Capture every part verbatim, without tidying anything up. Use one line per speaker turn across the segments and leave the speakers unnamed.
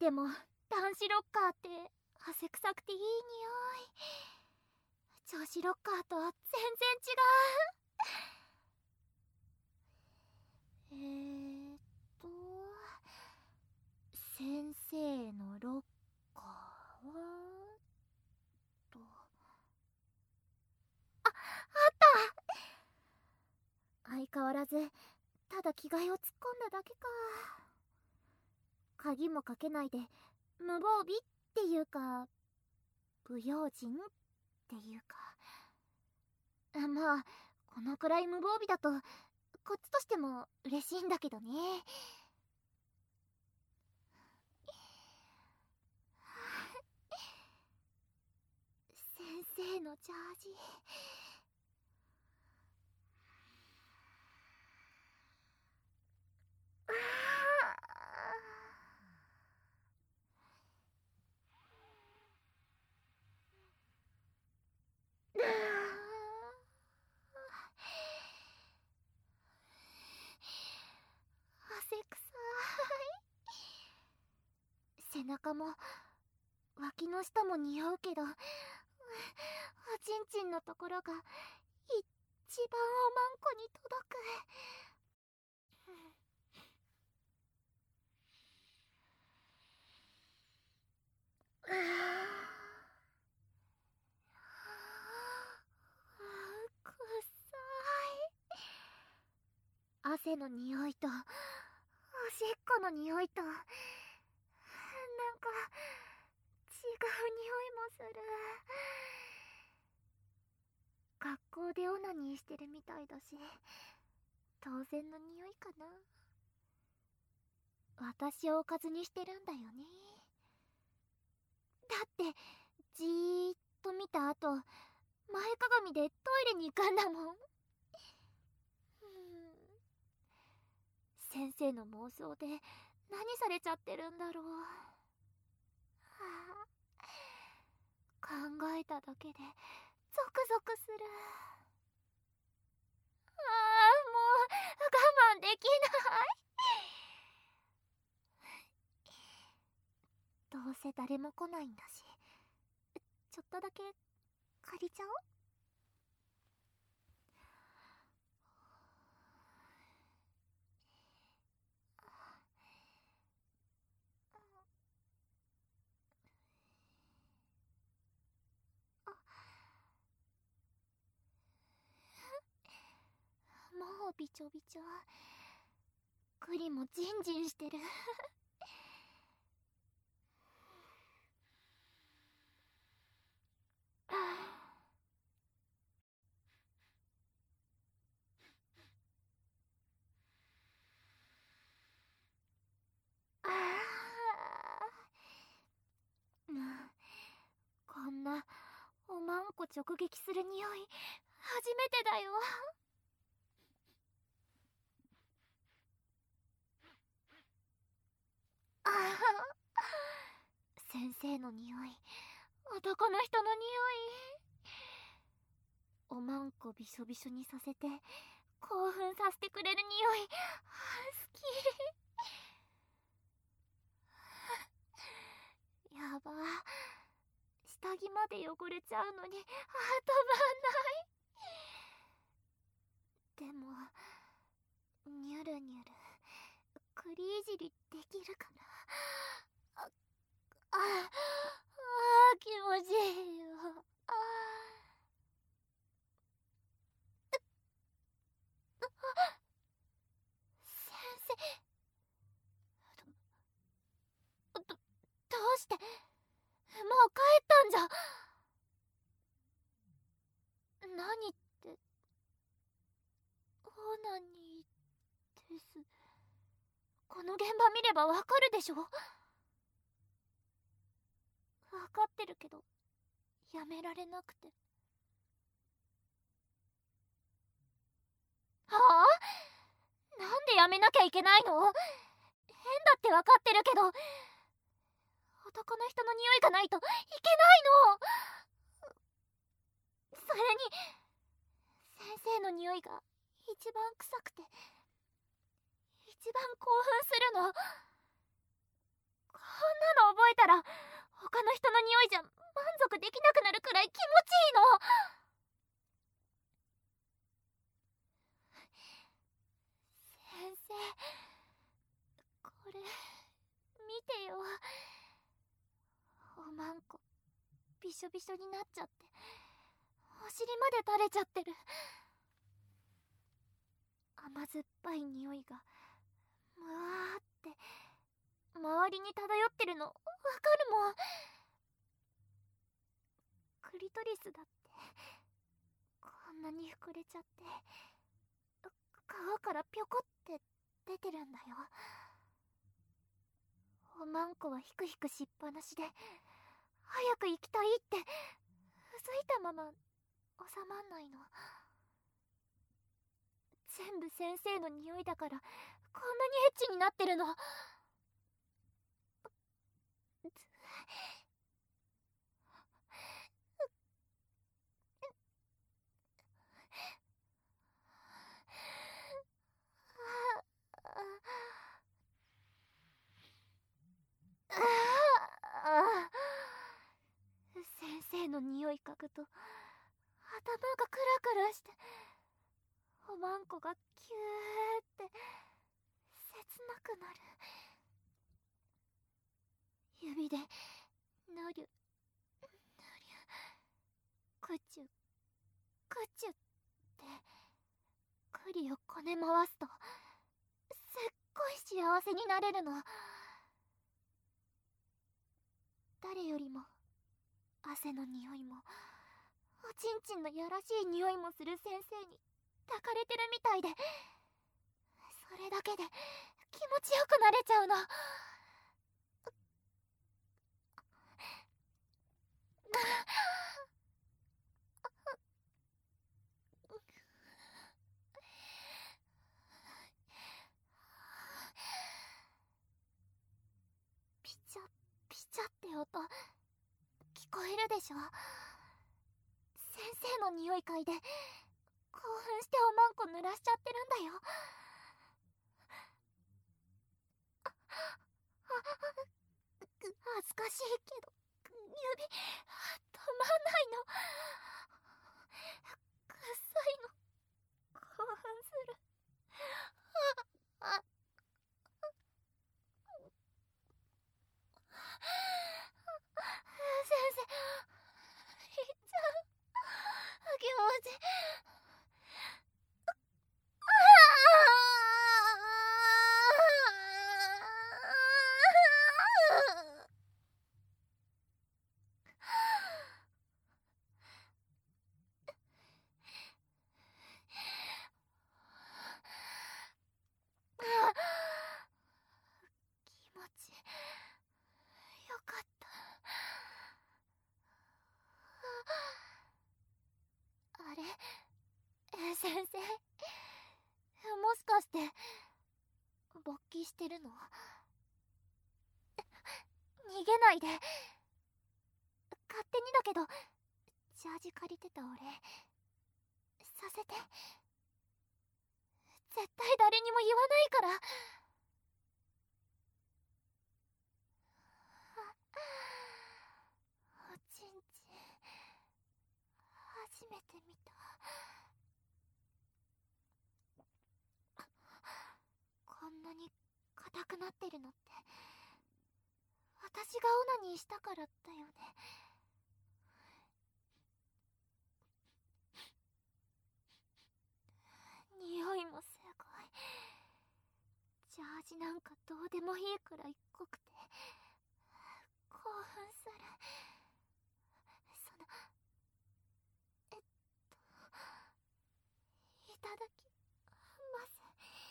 でも男子ロッカーって汗臭くていい匂い。女子ロッカーとは全然違う。えーっと先生のロッカーはと、あ、あった相変わらずただ着替えを突っ込んだだけか。鍵もかけないで無防備っていうか不用心っていうか、まあこのくらい無防備だとこっちとしても嬉しいんだけどね。先生のジャージ、汗臭い。背中も脇の下も匂うけど、おちんちんのところが一番おまんこに届く。うくっさい。汗の匂いとおしっこの匂いとなんか違う匂いもする。学校でオナニーしてるみたいだし当然の匂いかな。私をおかずにしてるんだよね。だってじーっと見た後前かがみでトイレに行くんだもん。先生の妄想で何されちゃってるんだろう。はあ、考えただけでゾクゾクする。ああ、もう我慢できない。どうせ誰も来ないんだしちょっとだけ借りちゃおう。もうびちょびちょ。クリもジンジンしてる。ああ、こんなおまんこ直撃する匂い初めてだよ。ああ、先生の匂い、男の人の匂い。おまんこびしょびしょにさせて興奮させてくれる匂い、好き。やば、下着まで汚れちゃうのにあ、止まんない。でもニュルニュルクリいじりできるかな。ああ、あ気持ちいいよ。あ先生、ど、ど、どうしてもう帰ったんじゃ。何ってオーナニーです。この現場見ればわかるでしょ。わかってるけどやめられなくて。はあ、なんでやめなきゃいけないの。変だってわかってるけど男の人の匂いがないといけないの。それに先生の匂いが一番臭くて一番興奮するの。こんなの覚えたら他の人の匂いじゃ満足できなくなるくらい気持ちいいの。先生、これ見てよ。おまんこびしょびしょになっちゃってお尻まで垂れちゃってる。甘酸っぱい匂いがむわーって周りに漂ってるのわかるもん。クリトリスだってこんなに膨れちゃって皮からぴょこって出てるんだよ。おまんこはヒクヒクしっぱなしで早く行きたいってうずいたまま収まんないの。全部先生の匂いだからこんなにエッチになってるの。先生の匂い嗅ぐと頭がクラクラしておまんこがキューって切なくなる。指でぬりゅぬりゅくちゅくちゅって栗をこね回すとすっごい幸せになれるの。誰よりも汗の匂いもおちんちんのやらしい匂いもする先生に抱かれてるみたいで、それだけで気持ちよくなれちゃうの。ピチャピチャって音聞こえるでしょ。先生の匂い嗅いで興奮しておまんこ濡らしちゃってるんだよ。恥ずかしいけど指止まんないの。くっさいの。興奮する。ああ先生いっちゃう気持ち気持ちよかった。あれ先生、もしかして勃起してるの？逃げないで。勝手にだけどジャージ借りてたお礼させて。絶対誰にも言わないから。おちんちん初めて見た。こんなに硬くなってるのって私がオナニーしたからだよね。匂いもすごい。ジャージなんかどうでもいいくらい濃くて興奮する。そのえっといただきます。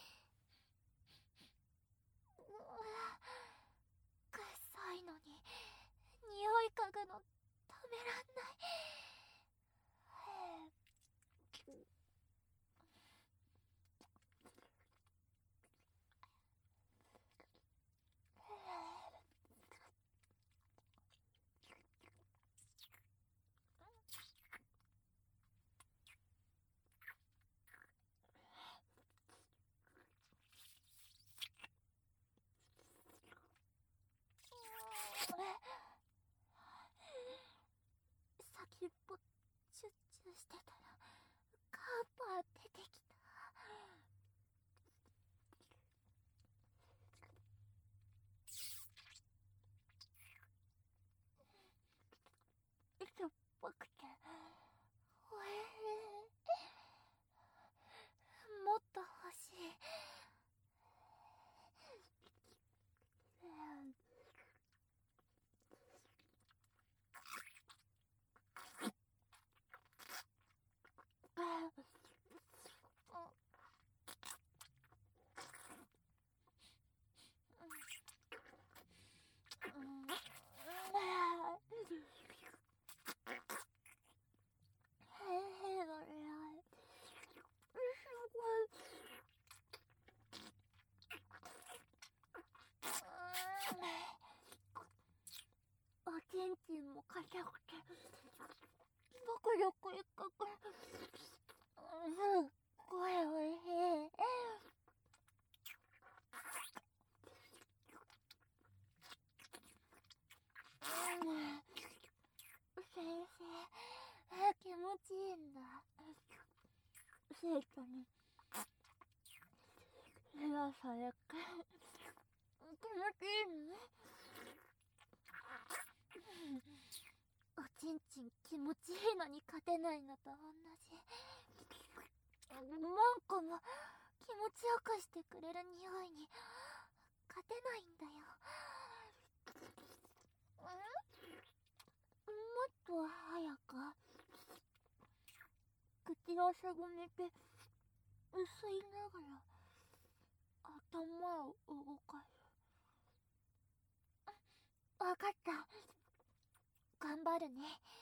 うわくっさいのに匂い嗅ぐの止めらんない。 尻尾チュッチュしてたらカーパー出てきた。しょっぱくておいしい。もっと欲しい。おちんちんも硬くて僕よくいかくすっごいおいしい。先生、気持ちいいんだ。生徒にヘラされて気持ちいいの？おちんちん気持ちいいのに勝てないのと同じ。マンコも気持ちよくしてくれる匂いに勝てないんだよ。もっと早く口をすぼめて薄いながら頭を動かす。わかった。頑張るね。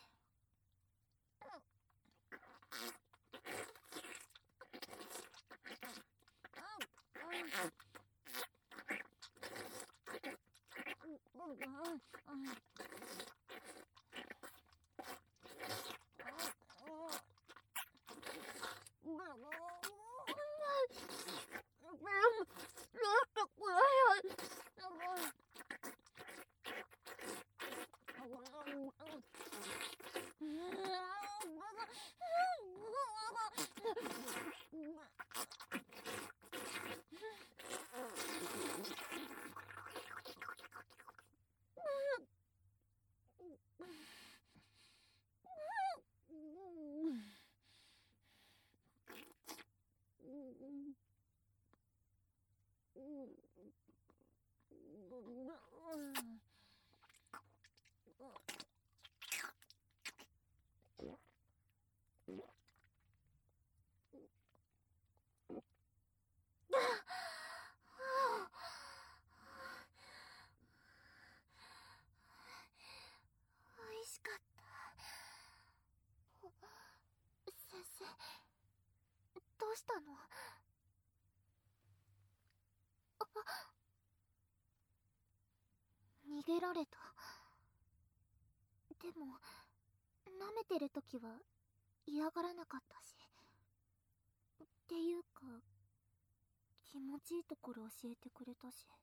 おいしかった。先生、どうしたの？逃げられた。でも舐めてるときは嫌がらなかったし。っていうか気持ちいいところ教えてくれたし、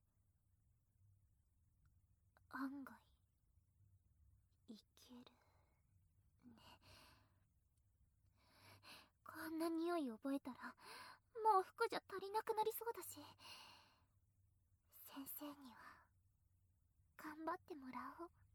案外いけるね。こんな匂い覚えたらもう服じゃ足りなくなりそうだし、先生には頑張ってもらおう。